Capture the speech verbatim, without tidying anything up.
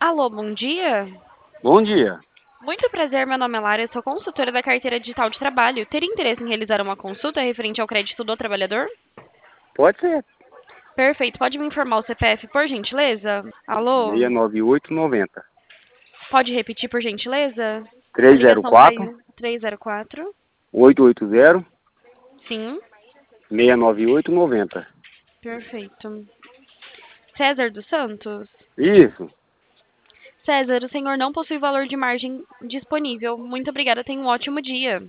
Alô, bom dia. Bom dia. Muito prazer, meu nome é Lara, eu sou consultora da carteira digital de trabalho. Teria interesse em realizar uma consulta referente ao crédito do trabalhador? Pode ser. Perfeito, pode me informar o C P F, por gentileza? Alô? seis nove oito nove zero. Pode repetir, por gentileza? A três zero ligação quatro, caiu. Três zero quatro. oito oito zero, Sim, seis nove oito nove zero. perfeito. César dos Santos? Isso. César, o senhor não possui valor de margem disponível. Muito obrigada, tenha um ótimo dia.